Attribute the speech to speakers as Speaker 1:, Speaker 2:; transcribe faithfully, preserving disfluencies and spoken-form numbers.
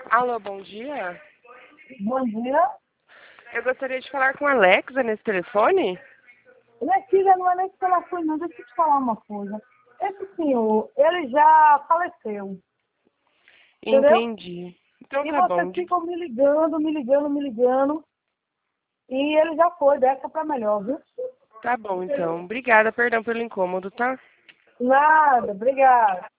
Speaker 1: Alô, bom dia.
Speaker 2: Bom dia.
Speaker 1: Eu gostaria de falar com a Alexa nesse telefone.
Speaker 2: Minha filha, não é nem telefone, não. Deixa eu te falar uma coisa. Esse senhor, ele já faleceu, entendeu?
Speaker 1: Entendi. Então
Speaker 2: E
Speaker 1: tá
Speaker 2: vocês
Speaker 1: bom. de-
Speaker 2: ficam me ligando, me ligando, me ligando. E ele já foi, dessa pra melhor, viu?
Speaker 1: Tá bom, então. Obrigada, perdão pelo incômodo, tá?
Speaker 2: Nada, obrigada.